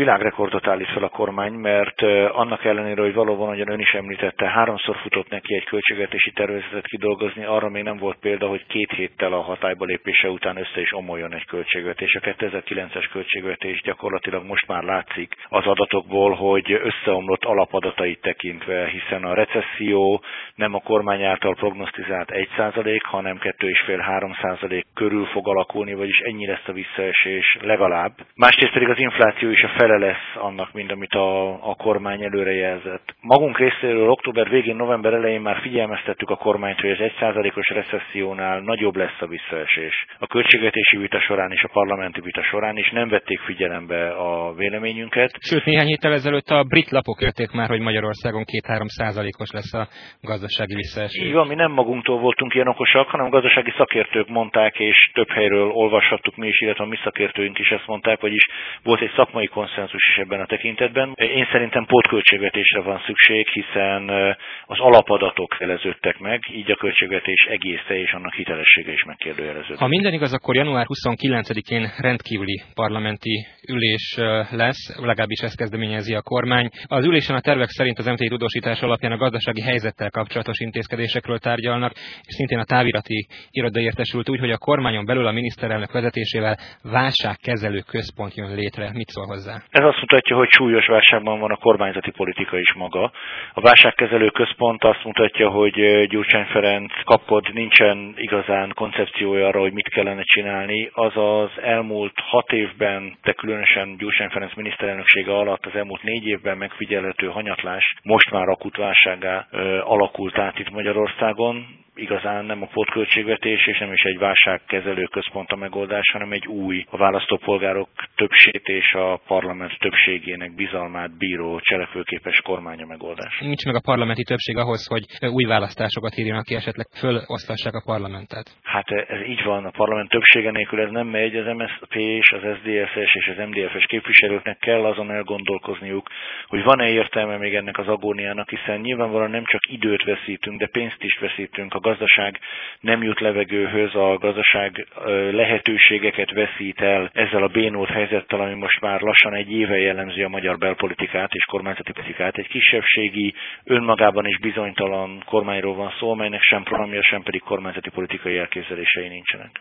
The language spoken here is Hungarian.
világrekordot állít fel a kormány, mert annak ellenére, hogy valóban, ahogyan ön is említette, 3-szor futott neki egy költségvetési tervezetet kidolgozni, arra még nem volt példa, hogy 2 héttel a hatályba lépése után össze is omoljon egy költségvetés. A 2009-es költségvetés gyakorlatilag most már látszik az adatokból, hogy összeomlott alapadatait tekintve, hiszen a recesszió nem a kormány által prognosztizált 1%, hanem 2,5-3% körül fog alakulni, vagyis ennyi lesz a visszaesés legalább. Másrészt pedig az infláció is a fele lesz annak, mint amit a kormány előrejelzett. Magunk részéről október végén, november elején már figyelmeztettük a kormányt, hogy az 1%-os recessziónál nagyobb lesz a visszaesés. A költségvetési vita során és a parlamenti vita során is nem vették figyelembe a véleményünket. Sőt, néhány héttel ezelőtt a brit lapok írták már, hogy Magyarországon 2-3%-os lesz a gazdasági visszaesés. Így van, mi nem magunktól voltunk ilyen okosak, hanem gazdasági szakértők mondták, és több helyről olvashattuk mi is, illetve a mi szakértőink is ezt mondták, vagyis volt egy szakmai konszenzus is ebben a tekintetben. Én szerintem pótköltségvetésre van szükség, hiszen az alapadatok jeleződtek meg, így a költségvetés egésze és annak hitelessége is megkérdőjeleződött. Ha minden igaz, akkor január 29-én rendkívüli parlamenti ülés lesz, legalábbis ezt kezdeményezi a kormány. Az ülésen a tervek szerint az MTI tudósítás alapján a gazdasági helyzettel kapcsolatos intézkedésekről tárgyalnak, és szintén a távirati iroda értesült úgy, hogy a kormányon belül a miniszterelnök vezetésével válságkezelő központ jön létre. Mit szól hozzá? Ez azt mutatja, hogy súlyos válságban van a kormányzati politika is maga. A válságkezelő központ azt mutatja, hogy Gyurcsány Ferenc kapott, nincsen igazán koncepciója arra, hogy mit kellene csinálni. Az az elmúlt 6 évben, de különösen Gyurcsány Ferenc miniszterelnöksége alatt az elmúlt 4 évben megfigyelhető hanyatlás most már akut válsággá alakult át itt Magyarországon. Igazán nem a pótköltségvetés és nem is egy válságkezelő központ a megoldás, hanem egy új, a választópolgárok többségét és a parlament többségének bizalmát bíró cselekvőképes kormány a megoldás. Nincs meg a parlamenti többség ahhoz, hogy új választásokat írjanak ki, esetleg fölosztassák a parlamentet. Hát ez így van, a parlament többsége nélkül ez nem megy, az MSZP és az SZDSZ-es és az MDF-es képviselőknek kell azon elgondolkozniuk, hogy van-e értelme még ennek az agóniának, hiszen nyilvánvalóan nem csak időt veszítünk, de pénzt is veszítünk. A gazdaság nem jut levegőhöz, a gazdaság lehetőségeket veszít el ezzel a bénult helyzettel, ami most már lassan egy éve jellemzi a magyar belpolitikát és kormányzati politikát. Egy kisebbségi, önmagában is bizonytalan kormányról van szó, amelynek sem programja, sem pedig kormányzati politikai elképzelései nincsenek.